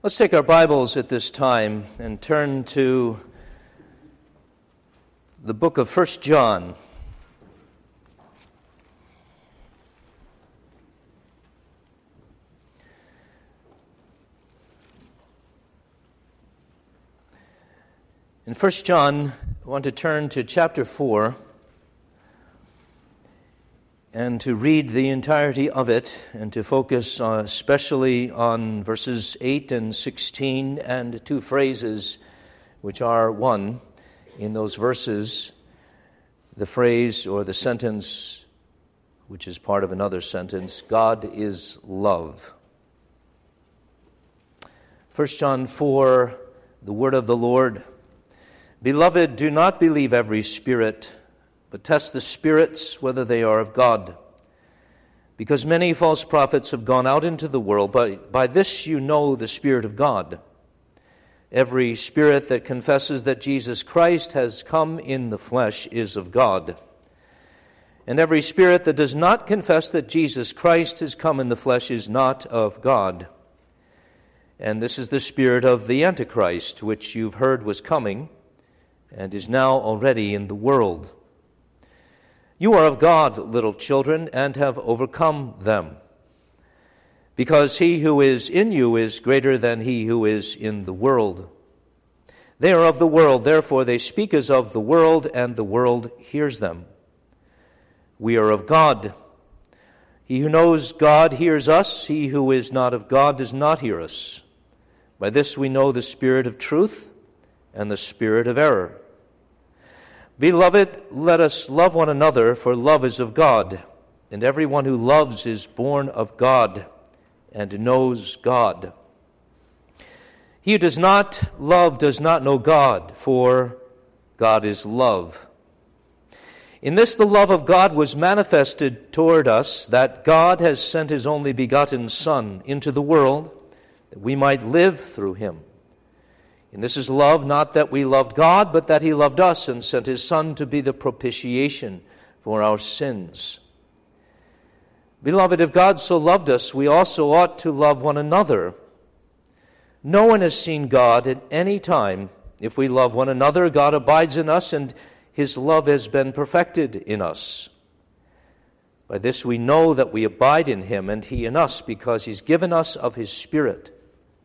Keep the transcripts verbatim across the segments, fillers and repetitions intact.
Let's take our Bibles at this time and turn to the book of First John. In First John, I want to turn to chapter four and to read the entirety of it and to focus uh, especially on verses eight and sixteen and two phrases which are one in those verses, the phrase or the sentence which is part of another sentence, God is love. First John four, the word of the Lord. Beloved, do not believe every spirit, but test the spirits whether they are of God. Because many false prophets have gone out into the world, but by this you know the Spirit of God. Every spirit that confesses that Jesus Christ has come in the flesh is of God. And every spirit that does not confess that Jesus Christ has come in the flesh is not of God. And this is the spirit of the Antichrist, which you've heard was coming and is now already in the world. You are of God, little children, and have overcome them, because he who is in you is greater than he who is in the world. They are of the world, therefore they speak as of the world, and the world hears them. We are of God. He who knows God hears us. He who is not of God does not hear us. By this we know the spirit of truth and the spirit of error. Beloved, let us love one another, for love is of God, and everyone who loves is born of God and knows God. He who does not love does not know God, for God is love. In this the love of God was manifested toward us, that God has sent his only begotten Son into the world, that we might live through him. And this is love, not that we loved God, but that he loved us and sent his Son to be the propitiation for our sins. Beloved, if God so loved us, we also ought to love one another. No one has seen God at any time. If we love one another, God abides in us, and his love has been perfected in us. By this we know that we abide in him, and he in us, because he's given us of his Spirit.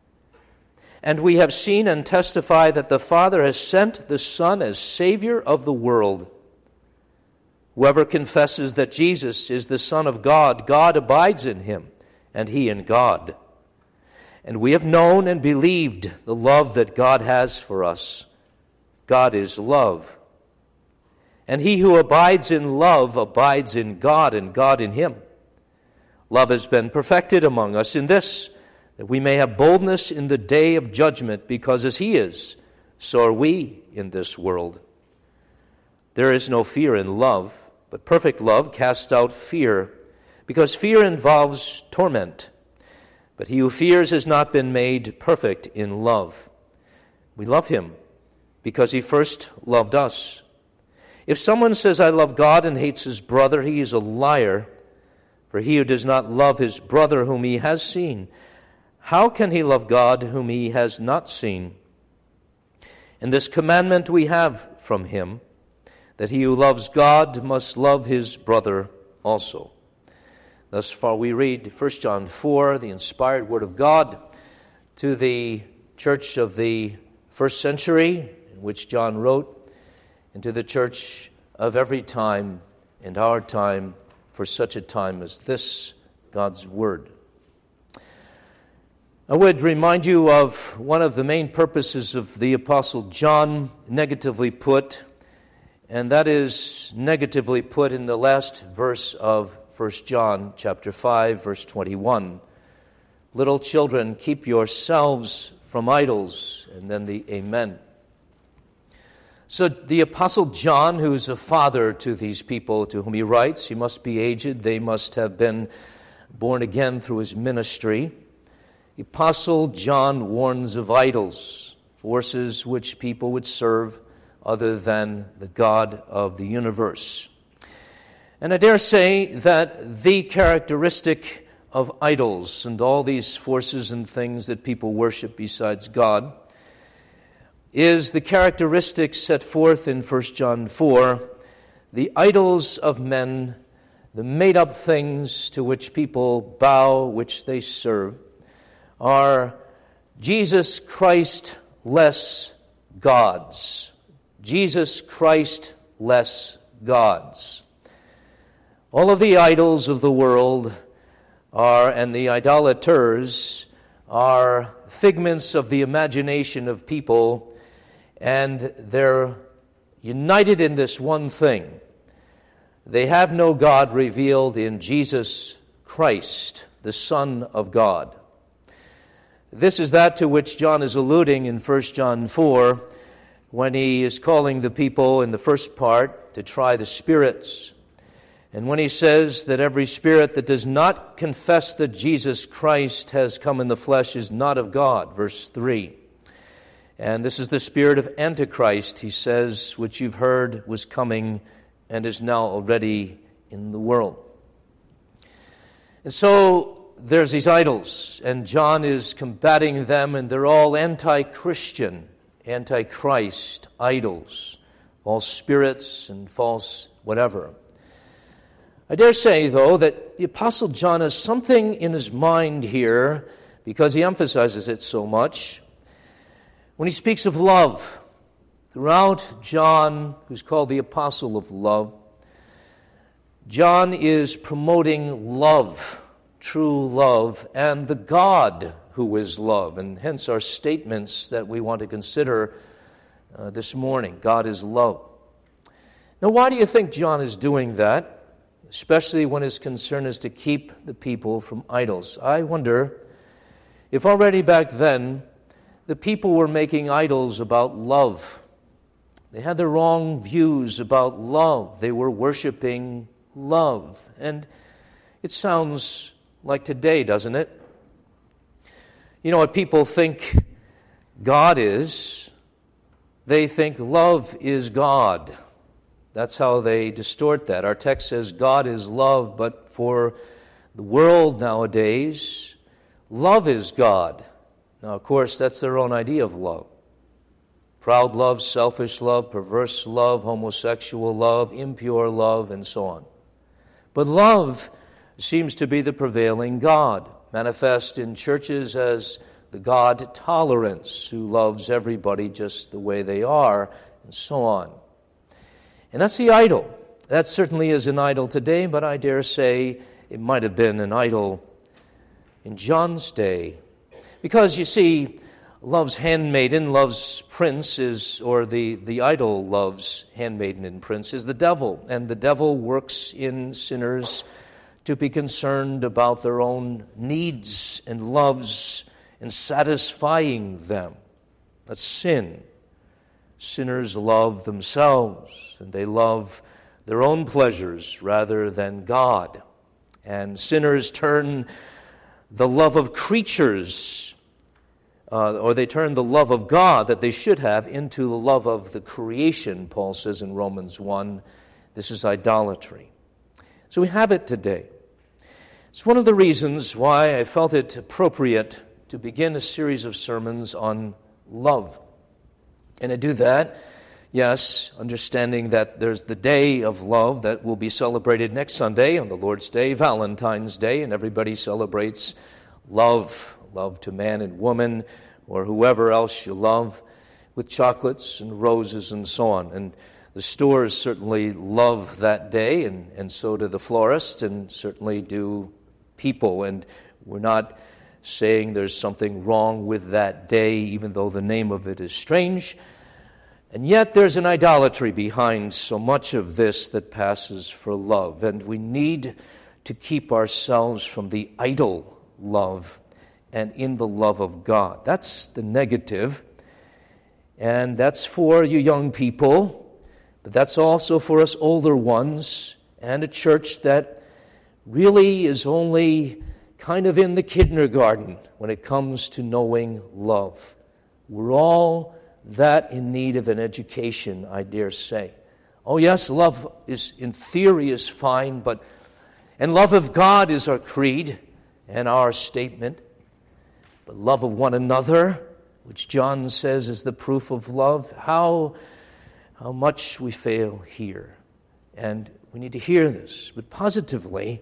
And we have seen and testify that the Father has sent the Son as Savior of the world. Whoever confesses that Jesus is the Son of God, God abides in him, and he in God. And we have known and believed the love that God has for us. God is love. And he who abides in love abides in God, and God in him. Love has been perfected among us in this, that we may have boldness in the day of judgment, because as he is, so are we in this world. There is no fear in love, but perfect love casts out fear, because fear involves torment. But he who fears has not been made perfect in love. We love him because he first loved us. If someone says, I love God, and hates his brother, he is a liar. For he who does not love his brother whom he has seen, how can he love God whom he has not seen? And this commandment we have from him, that he who loves God must love his brother also. Thus far we read First John four, the inspired word of God, to the church of the first century, in which John wrote, and to the church of every time and our time, for such a time as this, God's word. I would remind you of one of the main purposes of the Apostle John, negatively put, and that is negatively put in the last verse of First John chapter five, verse twenty-one. Little children, keep yourselves from idols, and then the amen. So the Apostle John, who's a father to these people to whom he writes, he must be aged, they must have been born again through his ministry. The Apostle John warns of idols, forces which people would serve other than the God of the universe. And I dare say that the characteristic of idols and all these forces and things that people worship besides God is the characteristics set forth in First John four, the idols of men, the made-up things to which people bow, which they serve, are Jesus Christ-less gods. Jesus Christ-less gods. All of the idols of the world are, and the idolaters are figments of the imagination of people, and they're united in this one thing. They have no God revealed in Jesus Christ, the Son of God. This is that to which John is alluding in First John four when he is calling the people in the first part to try the spirits. And when he says that every spirit that does not confess that Jesus Christ has come in the flesh is not of God, verse three. And this is the spirit of Antichrist, he says, which you've heard was coming and is now already in the world. And so there's these idols, and John is combating them, and they're all anti-Christian, anti-Christ idols, false spirits and false whatever. I dare say, though, that the Apostle John has something in his mind here, because he emphasizes it so much, when he speaks of love. Throughout John, who's called the Apostle of Love, John is promoting love, true love, and the God who is love, and hence our statements that we want to consider uh, this morning. God is love. Now, why do you think John is doing that? Especially when his concern is to keep the people from idols. I wonder if already back then the people were making idols about love. They had the wrong views about love. They were worshiping love. And it sounds like today, doesn't it? You know what people think God is? They think love is God. That's how they distort that. Our text says God is love, but for the world nowadays, love is God. Now, of course, that's their own idea of love. Proud love, selfish love, perverse love, homosexual love, impure love, and so on. But love seems to be the prevailing God, manifest in churches as the God tolerance, who loves everybody just the way they are, and so on. And that's the idol. That certainly is an idol today, but I dare say it might have been an idol in John's day. Because, you see, love's handmaiden, love's prince is, or the, the idol love's handmaiden and prince is the devil. And the devil works in sinners to be concerned about their own needs and loves and satisfying them. That's sin. Sinners love themselves, and they love their own pleasures rather than God. And sinners turn the love of creatures, uh, or they turn the love of God that they should have into the love of the creation, Paul says in Romans one. This is idolatry. So we have it today. It's one of the reasons why I felt it appropriate to begin a series of sermons on love. And I do that, yes, understanding that there's the day of love that will be celebrated next Sunday on the Lord's Day, Valentine's Day, and everybody celebrates love, love to man and woman, or whoever else you love, with chocolates and roses and so on. And the stores certainly love that day, and, and so do the florists, and certainly do people. And we're not saying there's something wrong with that day, even though the name of it is strange. And yet there's an idolatry behind so much of this that passes for love. And we need to keep ourselves from the idol love and in the love of God. That's the negative. And that's for you young people, but that's also for us older ones, and a church that really is only kind of in the kindergarten when it comes to knowing love. We're all that in need of an education, I dare say. Oh yes, love is in theory is fine, but and love of God is our creed, and our statement, but love of one another, which John says is the proof of love, how, how much we fail here. And we need to hear this. But positively,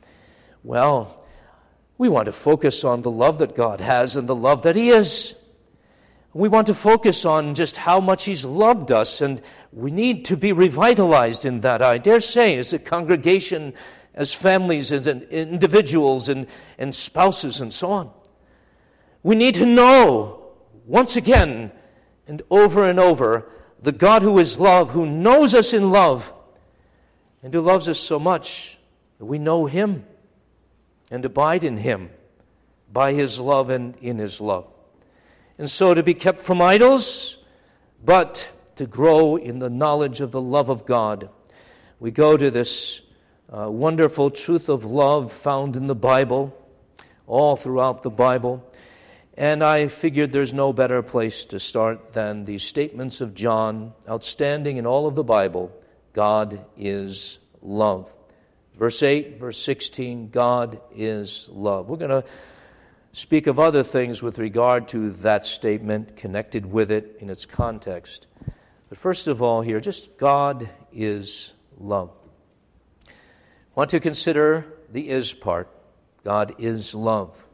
well, we want to focus on the love that God has and the love that He is. We want to focus on just how much He's loved us, and we need to be revitalized in that. I dare say, as a congregation, as families, as individuals, and, and spouses, and so on. We need to know, once again, and over and over, the God who is love, who knows us in love, and who loves us so much that we know Him and abide in Him by His love and in His love. And so to be kept from idols, but to grow in the knowledge of the love of God. We go to this uh, wonderful truth of love found in the Bible, all throughout the Bible. And I figured there's no better place to start than these statements of John, outstanding in all of the Bible. God is love. Verse eight, verse sixteen, God is love. We're going to speak of other things with regard to that statement, connected with it in its context. But first of all here, just God is love. I want to consider the is part. God is love.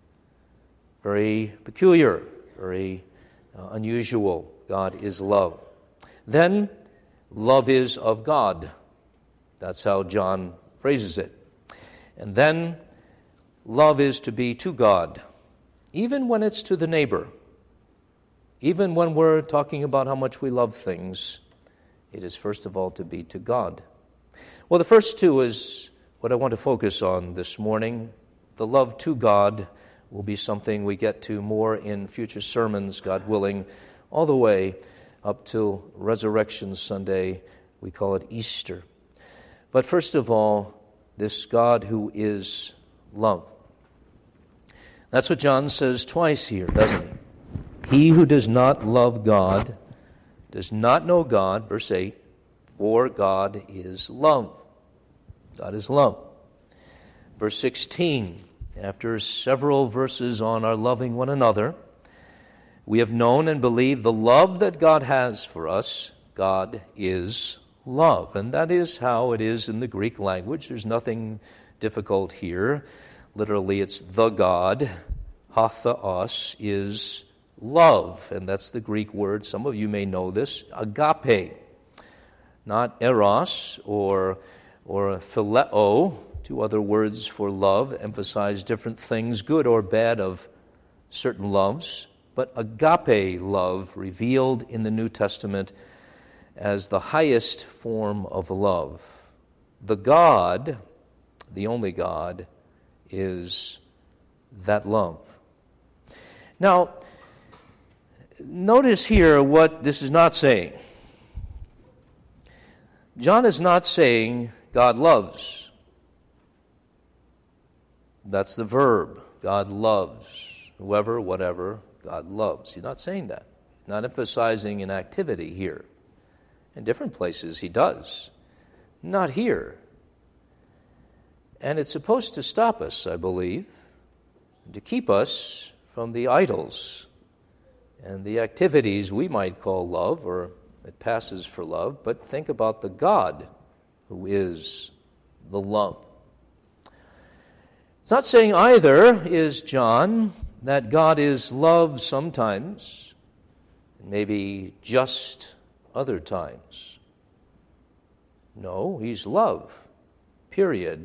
Very peculiar, very uh, unusual. God is love. Then, love is of God. That's how John phrases it. And then, love is to be to God, even when it's to the neighbor. Even when we're talking about how much we love things, it is first of all to be to God. Well, the first two is what I want to focus on this morning. The love to God will be something we get to more in future sermons, God willing, all the way up till Resurrection Sunday. We call it Easter. But first of all, this God who is love. That's what John says twice here, doesn't he? He who does not love God does not know God, verse eight, for God is love. God is love. Verse sixteen, after several verses on our loving one another, we have known and believed the love that God has for us. God is love. And that is how it is in the Greek language. There's nothing difficult here. Literally, it's the God. Hatheos is love. And that's the Greek word. Some of you may know this. Agape. Not eros or, or phileo. Two other words for love emphasize different things, good or bad, of certain loves. But agape love, revealed in the New Testament as the highest form of love. The God, the only God, is that love. Now, notice here what this is not saying. John is not saying God loves. That's the verb. God loves. Whoever, whatever, God loves. He's not saying that. Not emphasizing an activity here. In different places he does. Not here. And it's supposed to stop us, I believe, to keep us from the idols and the activities we might call love, or it passes for love, but think about the God who is the love. It's not saying either, is John, that God is love sometimes, maybe just other times. No, he's love, period.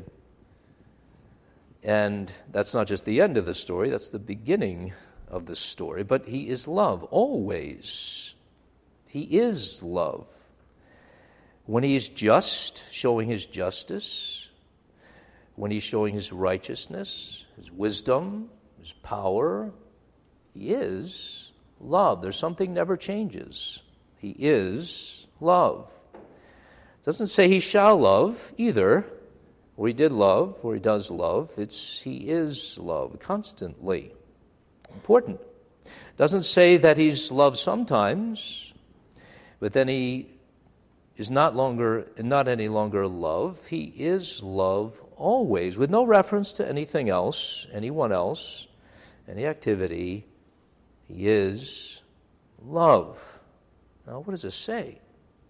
And that's not just the end of the story, that's the beginning of the story. But he is love, always. He is love. When he's just, showing his justice, when he's showing his righteousness, his wisdom, his power, he is love. There's something never changes. He is love. It doesn't say he shall love either, or he did love, or he does love. It's he is love constantly. Important. It doesn't say that he's loved sometimes, but then he is not longer, not any longer love. He is love always, with no reference to anything else, anyone else, any activity. He is love. Now, what does this say?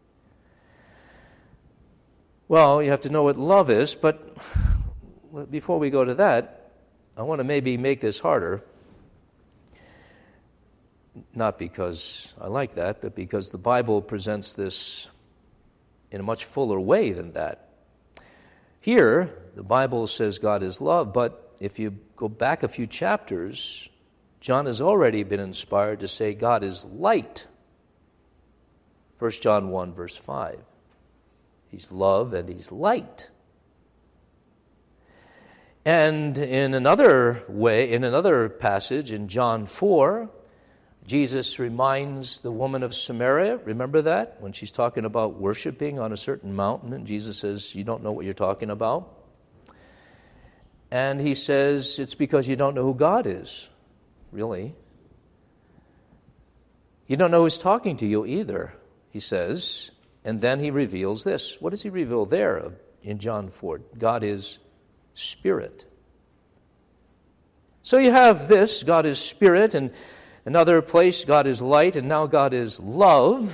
Well, you have to know what love is, but before we go to that, I want to maybe make this harder. Not because I like that, but because the Bible presents this in a much fuller way than that. Here, the Bible says God is love, but if you go back a few chapters, John has already been inspired to say God is light. First John one, verse five. He's love and he's light. And in another way, in another passage, in John four, Jesus reminds the woman of Samaria, remember that? When she's talking about worshiping on a certain mountain, and Jesus says, you don't know what you're talking about. And he says, it's because you don't know who God is, really. You don't know who's talking to you either, he says. And then he reveals this. What does he reveal there in John four? God is spirit. So you have this, God is spirit, and another place, God is light, and now God is love.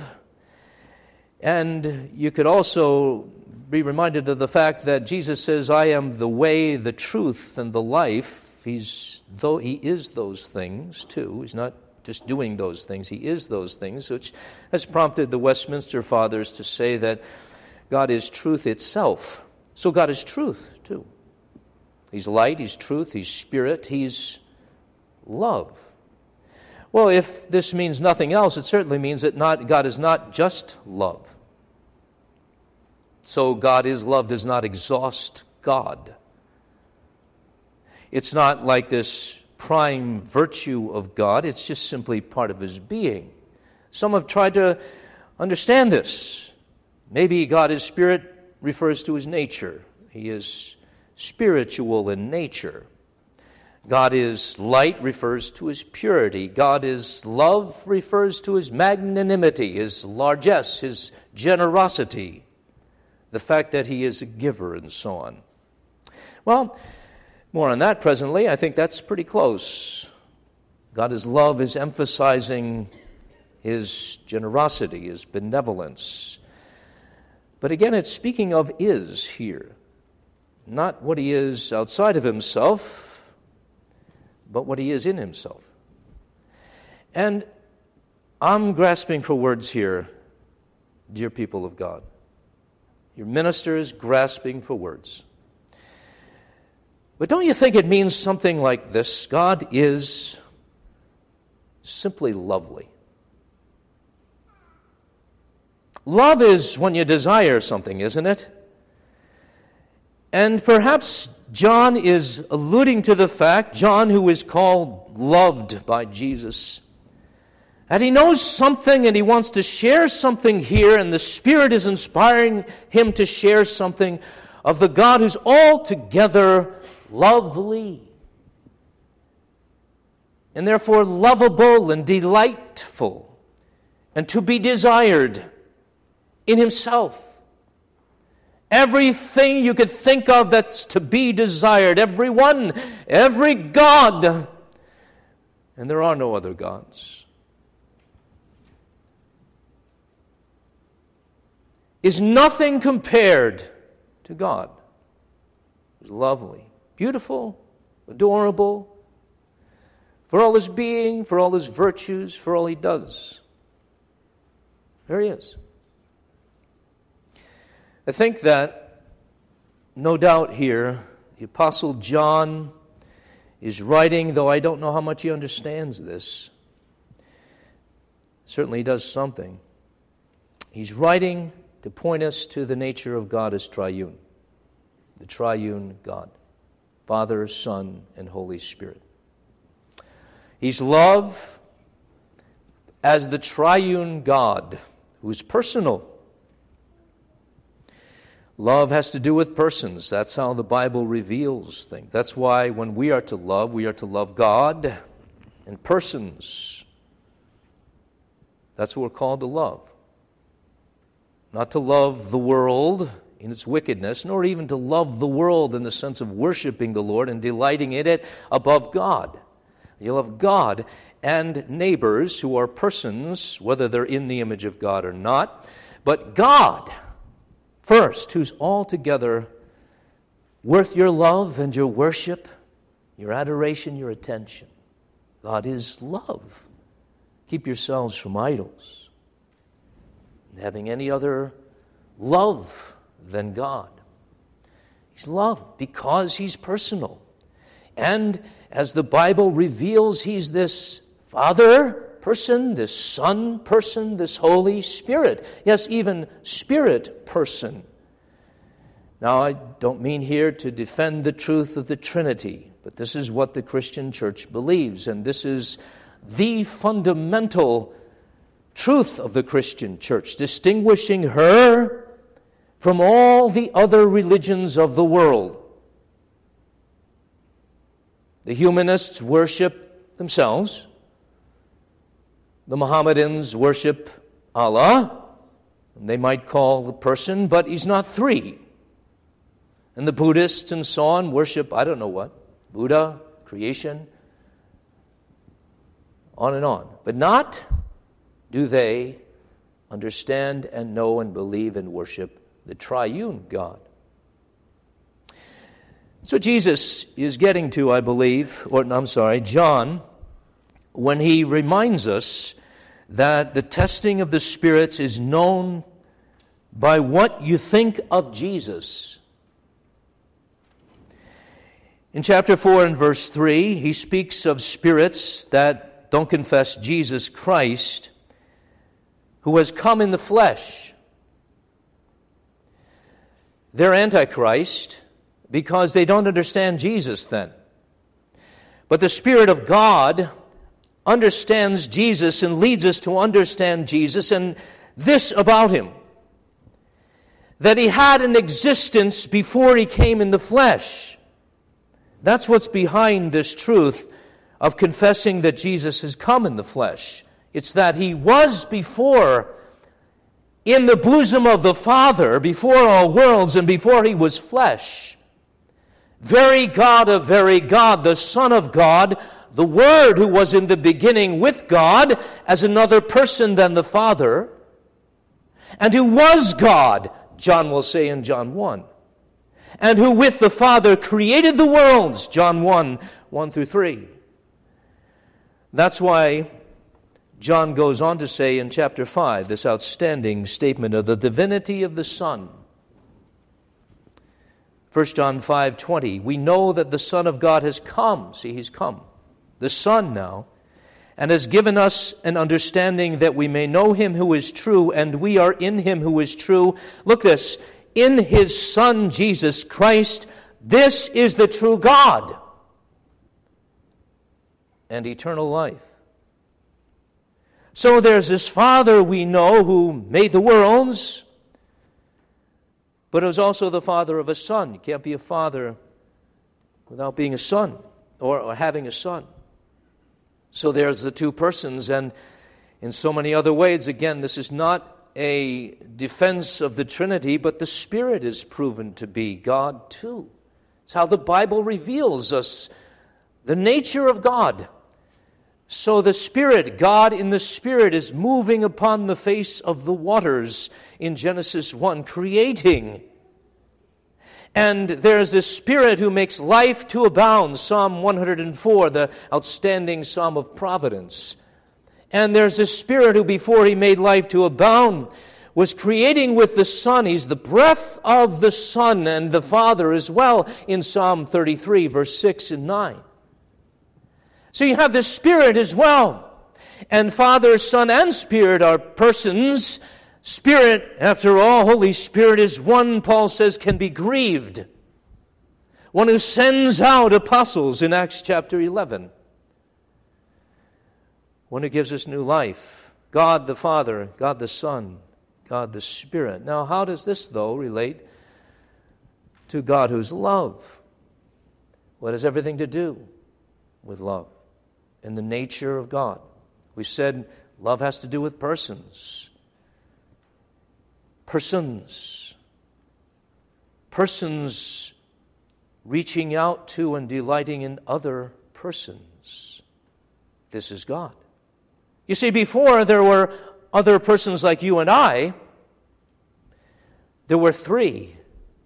And you could also be reminded of the fact that Jesus says, I am the way, the truth, and the life. He's, though he is those things too. He's not just doing those things. He is those things, which has prompted the Westminster Fathers to say that God is truth itself. So God is truth too. He's light, he's truth, he's spirit, he's love. Well, if this means nothing else, it certainly means that not, God is not just love. So God is love does not exhaust God. It's not like this prime virtue of God. It's just simply part of his being. Some have tried to understand this. Maybe God is spirit refers to his nature. He is spiritual in nature. God is light refers to his purity. God is love refers to his magnanimity, his largesse, his generosity, the fact that he is a giver, and so on. Well, more on that presently. I think that's pretty close. God is love is emphasizing his generosity, his benevolence. But again, it's speaking of is here. Not what he is outside of himself, but what he is in himself. And I'm grasping for words here, dear people of God. Your minister is grasping for words. But don't you think it means something like this? God is simply lovely. Love is when you desire something, isn't it? And perhaps John is alluding to the fact, John who is called loved by Jesus, that he knows something and he wants to share something here, and the Spirit is inspiring him to share something of the God who's altogether lovely, and therefore lovable and delightful, and to be desired in himself. Everything you could think of that's to be desired, everyone, every God, and there are no other gods, is nothing compared to God. He's lovely, beautiful, adorable, for all his being, for all his virtues, for all he does. There he is. I think that, no doubt here, the Apostle John is writing, though I don't know how much he understands this. Certainly he does something. He's writing to point us to the nature of God as triune. The triune God. Father, Son, and Holy Spirit. He's love as the triune God who is personal. Love has to do with persons. That's how the Bible reveals things. That's why when we are to love, we are to love God and persons. That's what we're called to love. Not to love the world in its wickedness, nor even to love the world in the sense of worshiping the Lord and delighting in it above God. You love God and neighbors who are persons, whether they're in the image of God or not, but God first, who's altogether worth your love and your worship, your adoration, your attention. God is love. Keep yourselves from idols and having any other love than God. He's love because He's personal. And as the Bible reveals, He's this Father person, this Son person, this Holy Spirit. Yes, even Spirit person. Now, I don't mean here to defend the truth of the Trinity, but this is what the Christian church believes, and this is the fundamental truth of the Christian church, distinguishing her from all the other religions of the world. The humanists worship themselves. The Mohammedans worship Allah. They might call the person, but He's not three. And the Buddhists and so on worship, I don't know what, Buddha, creation, on and on. But not do they understand and know and believe and worship the triune God. So Jesus is getting to, I believe, or I'm sorry, John, when he reminds us that the testing of the spirits is known by what you think of Jesus. In chapter four and verse three, he speaks of spirits that don't confess Jesus Christ, who has come in the flesh. They're Antichrist because they don't understand Jesus then. But the Spirit of God understands Jesus and leads us to understand Jesus and this about Him, that He had an existence before He came in the flesh. That's what's behind this truth of confessing that Jesus has come in the flesh. It's that He was before in the bosom of the Father, before all worlds, and before He was flesh. Very God of very God, the Son of God, the Word who was in the beginning with God as another person than the Father, and who was God, John will say in John one. And who with the Father created the worlds, John one, one through three. That's why John goes on to say in chapter five, this outstanding statement of the divinity of the Son. First John five twenty, we know that the Son of God has come. See, He's come. The Son now. And has given us an understanding that we may know Him who is true, and we are in Him who is true. Look this. In His Son, Jesus Christ, this is the true God and eternal life. So there's this Father we know who made the worlds, but it was also the Father of a Son. You can't be a father without being a son or, or having a son. So there's the two persons, and in so many other ways, again, this is not a defense of the Trinity, but the Spirit is proven to be God too. It's how the Bible reveals us the nature of God. So the Spirit, God in the Spirit, is moving upon the face of the waters in Genesis one, creating. And there's this Spirit who makes life to abound, Psalm one hundred four, the outstanding Psalm of Providence. And there's this Spirit who, before He made life to abound, was creating with the Son. He's the breath of the Son and the Father as well in Psalm thirty-three, verse six and nine. So you have the Spirit as well. And Father, Son, and Spirit are persons. Spirit, after all, Holy Spirit is one, Paul says, can be grieved. One who sends out apostles in Acts chapter eleven. One who gives us new life. God the Father, God the Son, God the Spirit. Now, how does this, though, relate to God who's love? What has everything to do with love and the nature of God? We said love has to do with persons. Persons. persons reaching out to and delighting in other persons. This is God. You see, before there were other persons like you and I, there were three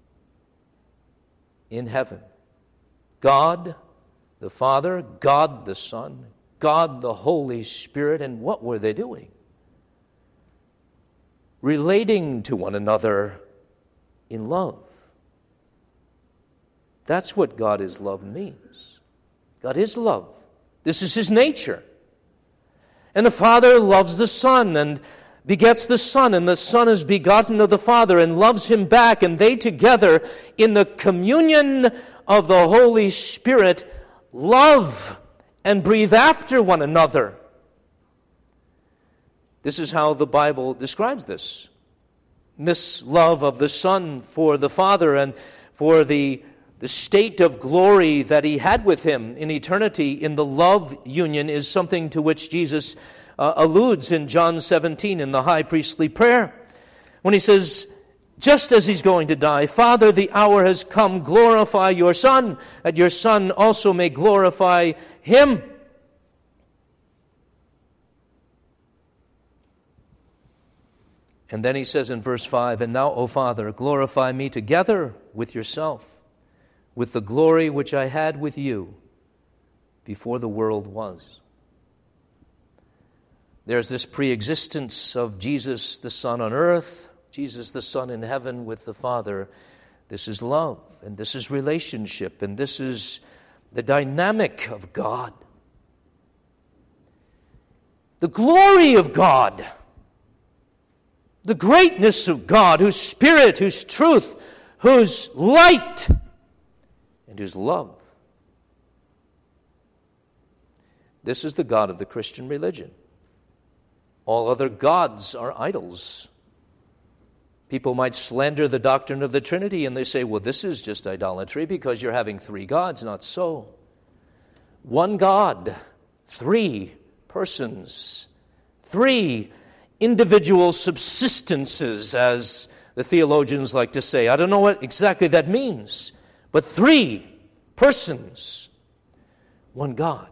in heaven. God the Father, God the Son, God the Holy Spirit. And what were they doing? Relating to one another in love. That's what God is love means. God is love. This is His nature. And the Father loves the Son and begets the Son, and the Son is begotten of the Father and loves Him back, and they together in the communion of the Holy Spirit love and breathe after one another. This is how the Bible describes this. This love of the Son for the Father and for the, the state of glory that He had with Him in eternity in the love union is something to which Jesus uh, alludes in John seventeen in the high priestly prayer. When He says, just as He's going to die, Father, the hour has come, glorify your Son, that your Son also may glorify Him. And then He says in verse five, and now, O Father, glorify me together with yourself, with the glory which I had with you before the world was. There's this pre-existence of Jesus the Son on earth, Jesus the Son in heaven with the Father. This is love, and this is relationship, and this is the dynamic of God. The glory of God, the greatness of God, whose Spirit, whose truth, whose light, and whose love. This is the God of the Christian religion. All other gods are idols. People might slander the doctrine of the Trinity, and they say, well, this is just idolatry because you're having three gods. Not so. One God, three persons, three individual subsistences, as the theologians like to say. I don't know what exactly that means, but three persons, one God,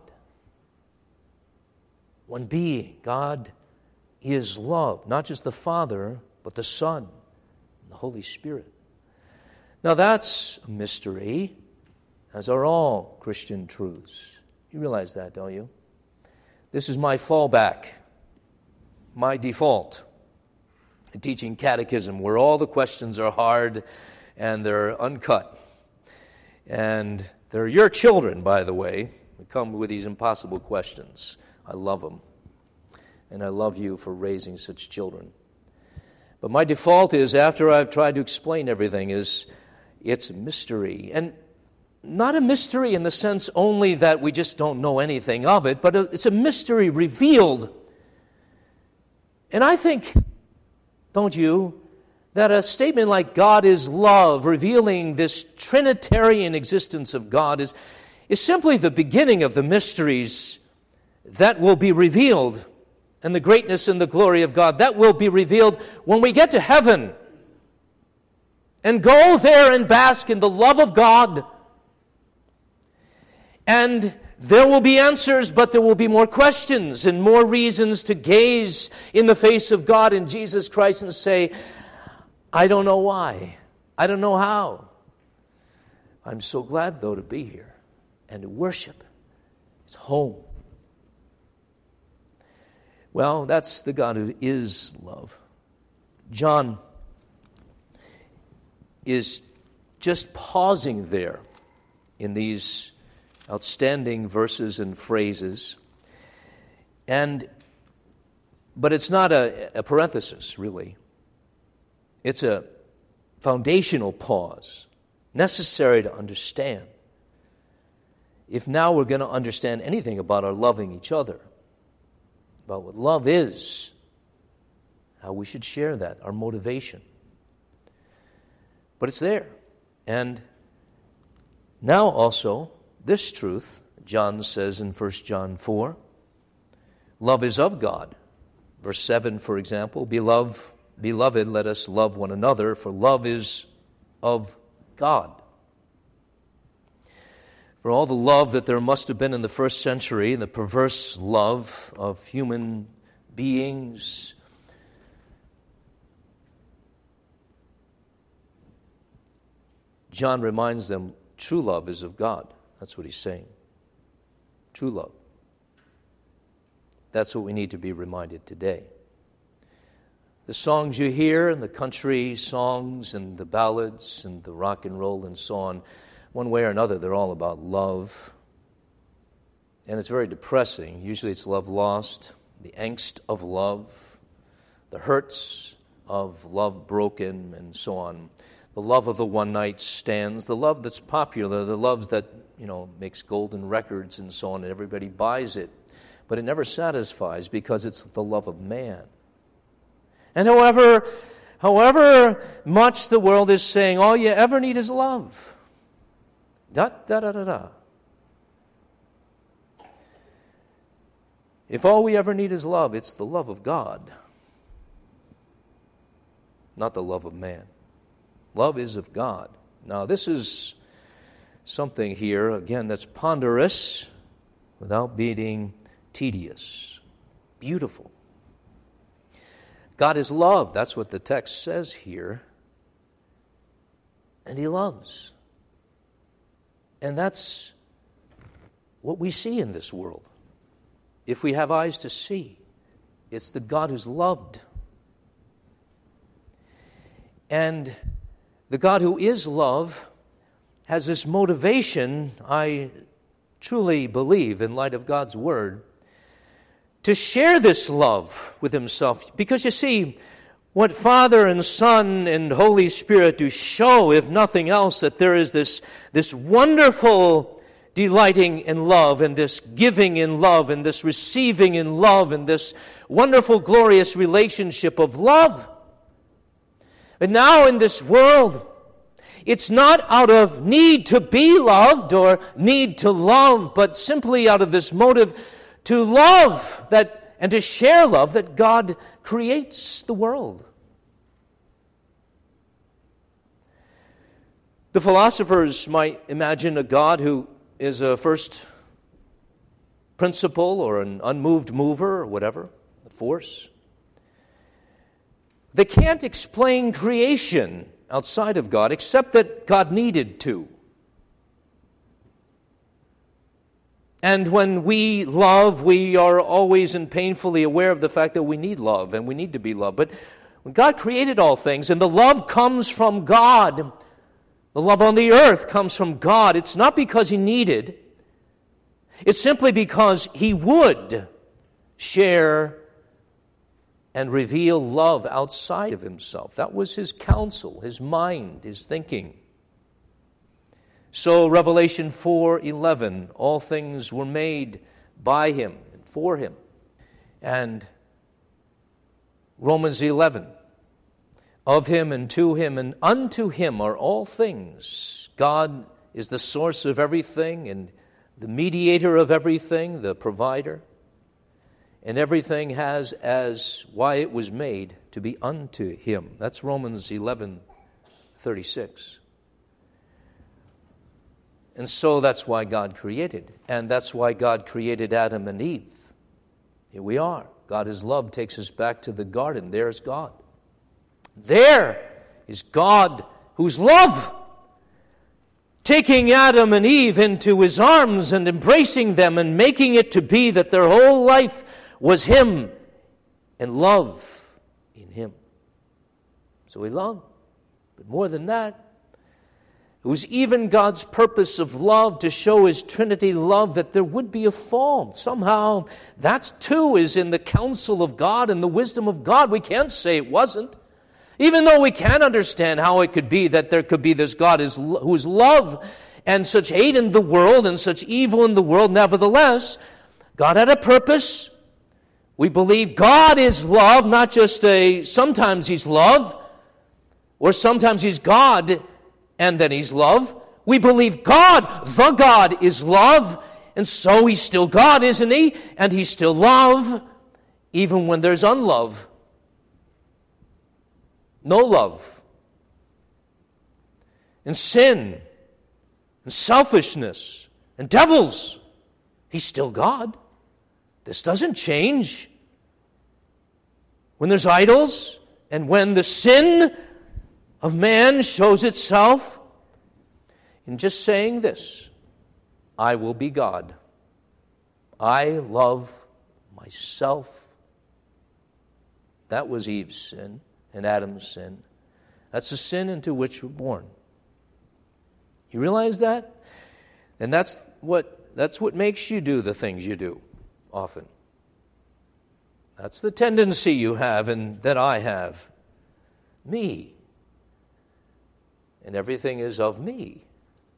one being. God is love, not just the Father, but the Son and the Holy Spirit. Now that's a mystery, as are all Christian truths. You realize that, don't you? This is my fallback, my default in teaching catechism, where all the questions are hard and they're uncut. And they're your children, by the way, who come with these impossible questions. I love them. And I love you for raising such children. But my default is, after I've tried to explain everything, is it's a mystery. And not a mystery in the sense only that we just don't know anything of it, but it's a mystery revealed. And I think, don't you, that a statement like God is love, revealing this Trinitarian existence of God, is, is simply the beginning of the mysteries that will be revealed, and the greatness and the glory of God that will be revealed when we get to heaven and go there and bask in the love of God. And there will be answers, but there will be more questions and more reasons to gaze in the face of God in Jesus Christ and say, I don't know why. I don't know how. I'm so glad, though, to be here and to worship. It's home. Well, that's the God who is love. John is just pausing there in these outstanding verses and phrases. And but it's not a, a parenthesis, really. It's a foundational pause, necessary to understand. If now we're going to understand anything about our loving each other, about what love is, how we should share that, our motivation. But it's there. And now also, this truth, John says in First John four, love is of God. Verse seven, for example, Beloved, beloved, let us love one another, for love is of God. For all the love that there must have been in the first century, the perverse love of human beings, John reminds them, true love is of God. That's what he's saying. True love. That's what we need to be reminded today. The songs you hear, and the country songs, and the ballads, and the rock and roll, and so on, one way or another, they're all about love. And it's very depressing. Usually it's love lost, the angst of love, the hurts of love broken, and so on. The love of the one-night stands, the love that's popular, the love that, you know, makes golden records and so on, and everybody buys it. But it never satisfies because it's the love of man. And however, however much the world is saying, all you ever need is love. Da, da, da, da, da. If all we ever need is love, it's the love of God, not the love of man. Love is of God. Now, this is something here, again, that's ponderous without being tedious. Beautiful. God is love. That's what the text says here. And He loves. And that's what we see in this world. If we have eyes to see, it's the God who's loved. And the God who is love has this motivation, I truly believe, in light of God's Word, to share this love with Himself. Because you see, what Father and Son and Holy Spirit do show, if nothing else, that there is this, this wonderful delighting in love, and this giving in love, and this receiving in love, and this wonderful, glorious relationship of love. But now in this world, it's not out of need to be loved or need to love, but simply out of this motive to love that and to share love that God creates the world. The philosophers might imagine a God who is a first principle or an unmoved mover or whatever, a force. They can't explain creation outside of God, except that God needed to. And when we love, we are always and painfully aware of the fact that we need love and we need to be loved. But when God created all things, and the love comes from God, the love on the earth comes from God, it's not because He needed, it's simply because He would share and reveal love outside of Himself. That was His counsel, His mind, His thinking. So Revelation four eleven, all things were made by Him and for Him. And Romans eleven, of Him and to Him and unto Him are all things. God is the source of everything and the mediator of everything, the provider. And everything has as why it was made to be unto Him. That's Romans eleven thirty-six. And so that's why God created. And that's why God created Adam and Eve. Here we are. God is love takes us back to the garden. There's God. There is God who's love, taking Adam and Eve into His arms and embracing them and making it to be that their whole life was Him and love in Him. So He loved. But more than that, it was even God's purpose of love to show His Trinity love that there would be a fall. Somehow that too is in the counsel of God and the wisdom of God. We can't say it wasn't. Even though we can understand how it could be that there could be this God who is love and such hate in the world and such evil in the world, nevertheless, God had a purpose. We believe God is love, not just a, sometimes He's love, or sometimes He's God and then He's love. We believe God, the God, is love, and so He's still God, isn't He? And He's still love, even when there's unlove. No love. and sin and selfishness and devils, He's still God. This doesn't change. When there's idols and when the sin of man shows itself in just saying this, I will be God. I love myself. That was Eve's sin and Adam's sin. That's the sin into which we're born. You realize that? And that's what that's what makes you do the things you do often. That's the tendency you have and that I have. Me. And everything is of me.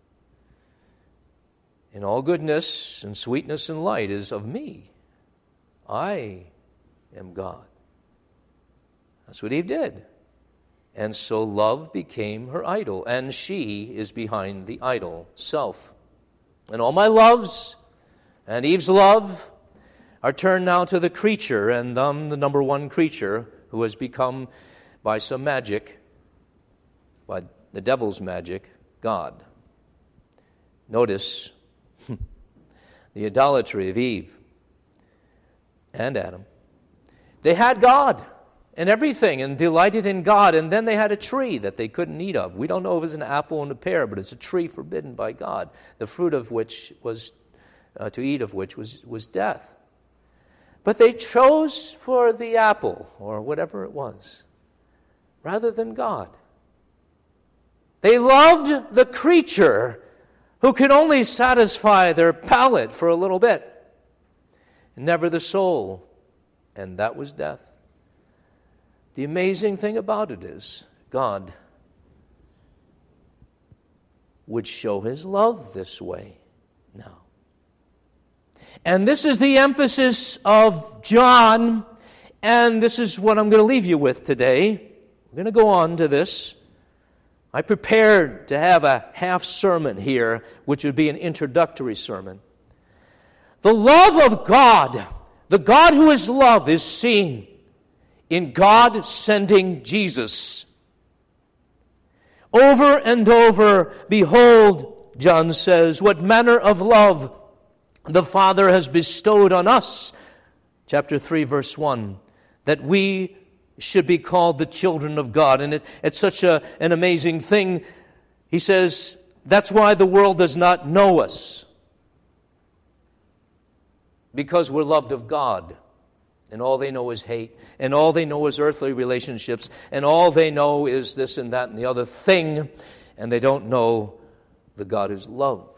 And all goodness and sweetness and light is of me. I am God. That's what Eve did. And so love became her idol, and she is behind the idol, self. And all my loves and Eve's love are turned now to the creature, and I'm the number one creature who has become, by some magic, by the devil's magic, God. Notice the idolatry of Eve and Adam. They had God and everything and delighted in God, and then they had a tree that they couldn't eat of. We don't know if it's an apple and a pear, but it's a tree forbidden by God, the fruit of which was, uh, to eat of which was, was death. But they chose for the apple, or whatever it was, rather than God. They loved the creature who could only satisfy their palate for a little bit, and never the soul, and that was death. The amazing thing about it is, God would show His love this way now. And this is the emphasis of John, and this is what I'm going to leave you with today. We're going to go on to this. I prepared to have a half sermon here, which would be an introductory sermon. The love of God, the God who is love, is seen in God sending Jesus. Over and over, behold, John says, what manner of love the Father has bestowed on us, chapter three, verse one, that we should be called the children of God. And it, it's such a, an amazing thing. He says, that's why the world does not know us, because we're loved of God. And all they know is hate. And all they know is earthly relationships. And all they know is this and that and the other thing. And they don't know the God who's love.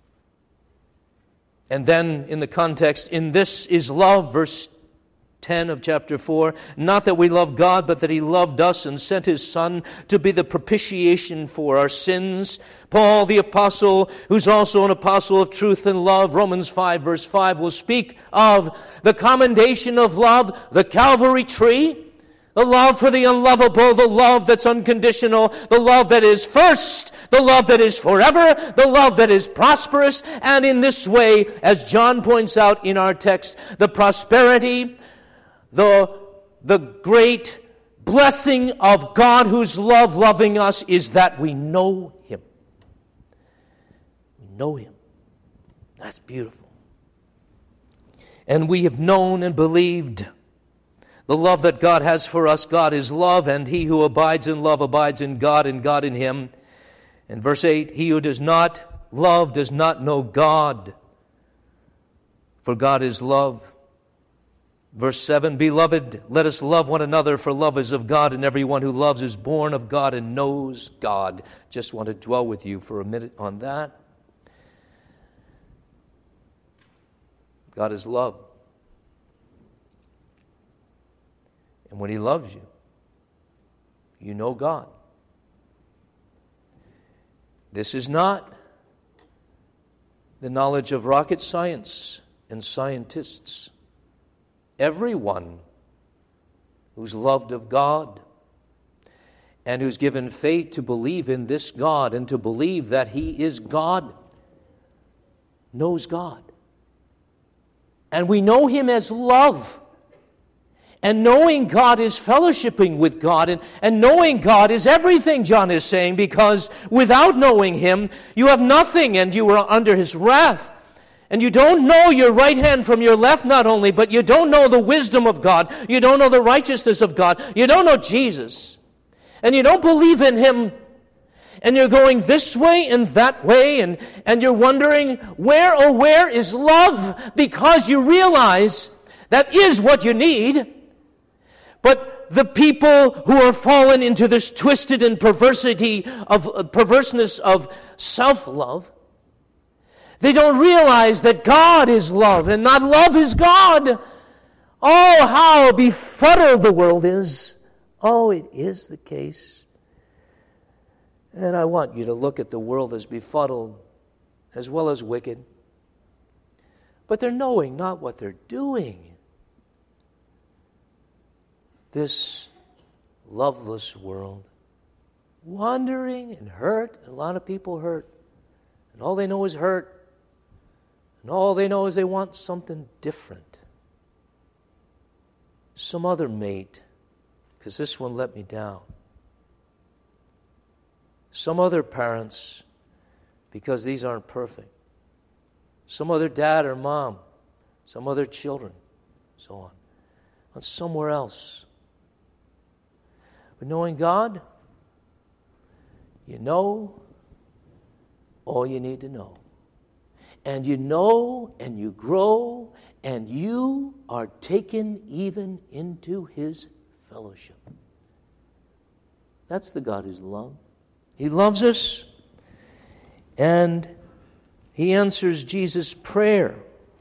And then in the context, in this is love, verse ten of chapter four. Not that we love God, but that He loved us and sent His Son to be the propitiation for our sins. Paul, the apostle, who's also an apostle of truth and love, Romans five, verse five, will speak of the commendation of love, the Calvary tree, the love for the unlovable, the love that's unconditional, the love that is first, the love that is forever, the love that is prosperous. And in this way, as John points out in our text, the prosperity, The, the great blessing of God who's love loving us is that we know Him. We know Him. That's beautiful. And we have known and believed the love that God has for us. God is love, and he who abides in love abides in God, and God in him. And verse eight, he who does not love does not know God, for God is love. Verse seven, beloved, let us love one another, for love is of God, and everyone who loves is born of God and knows God. Just want to dwell with you for a minute on that. God is love. And when he loves you, you know God. This is not the knowledge of rocket science and scientists. Everyone who's loved of God and who's given faith to believe in this God and to believe that he is God knows God. And we know him as love. And knowing God is fellowshipping with God. And, and knowing God is everything, John is saying, because without knowing Him, you have nothing and you are under His wrath. And you don't know your right hand from your left not only, but you don't know the wisdom of God. You don't know the righteousness of God. You don't know Jesus. And you don't believe in Him. And you're going this way and that way, and, and you're wondering, where, oh, where is love? Because you realize that is what you need. But the people who are fallen into this twisted and perversity of uh, perverseness of self-love, they don't realize that God is love and not love is God. Oh, how befuddled the world is. Oh, it is the case. And I want you to look at the world as befuddled as well as wicked. But they're knowing not what they're doing. This loveless world, wandering and hurt. A lot of people hurt. And all they know is hurt. And all they know is they want something different. Some other mate, because this one let me down. Some other parents, because these aren't perfect. Some other dad or mom. Some other children. So on. And somewhere else. But knowing God, you know all you need to know. And you know and you grow and you are taken even into His fellowship. That's the God who's love. He loves us, and He answers Jesus' prayer.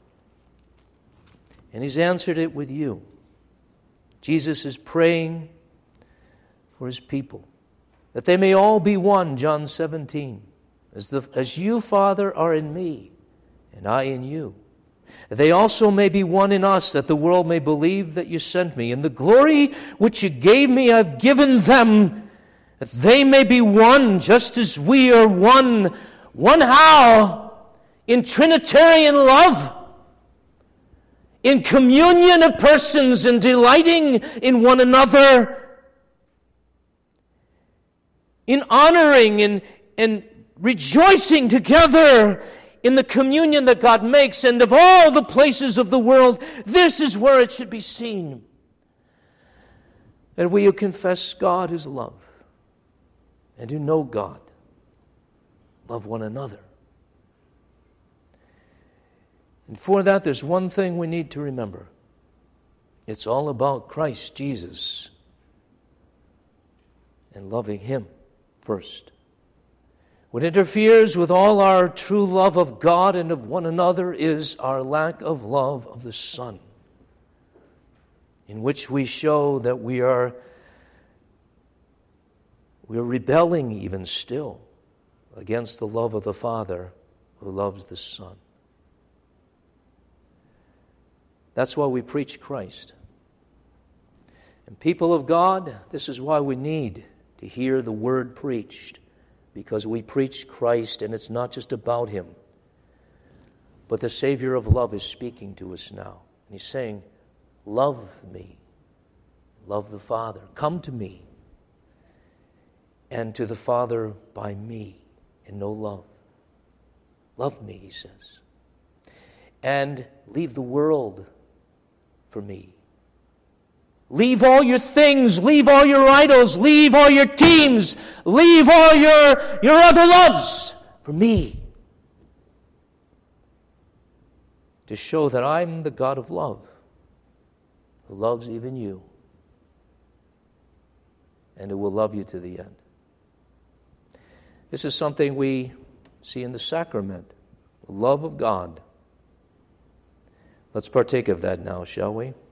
And He's answered it with you. Jesus is praying for His people, that they may all be one, John seventeen. As, the, as you, Father, are in me, and I in you. That they also may be one in us, that the world may believe that you sent me. And the glory which you gave me I've given them, that they may be one, just as we are one. One how? In Trinitarian love. In communion of persons and delighting in one another. In honoring and, and rejoicing together in the communion that God makes. And of all the places of the world, this is where it should be seen. That we who confess God is love. And who know God, love one another. And for that, there's one thing we need to remember. It's all about Christ Jesus and loving Him first. What interferes with all our true love of God and of one another is our lack of love of the Son, in which we show that we are We are rebelling even still against the love of the Father who loves the Son. That's why we preach Christ. And people of God, this is why we need to hear the Word preached, because we preach Christ, and it's not just about Him, but the Savior of love is speaking to us now. And He's saying, love me, love the Father, come to me. And to the Father by me, and no love. Love me, He says. And leave the world for me. Leave all your things, leave all your idols, leave all your teams, leave all your, your other loves for me. To show that I'm the God of love, who loves even you, and who will love you to the end. This is something we see in the sacrament, the love of God. Let's partake of that now, shall we?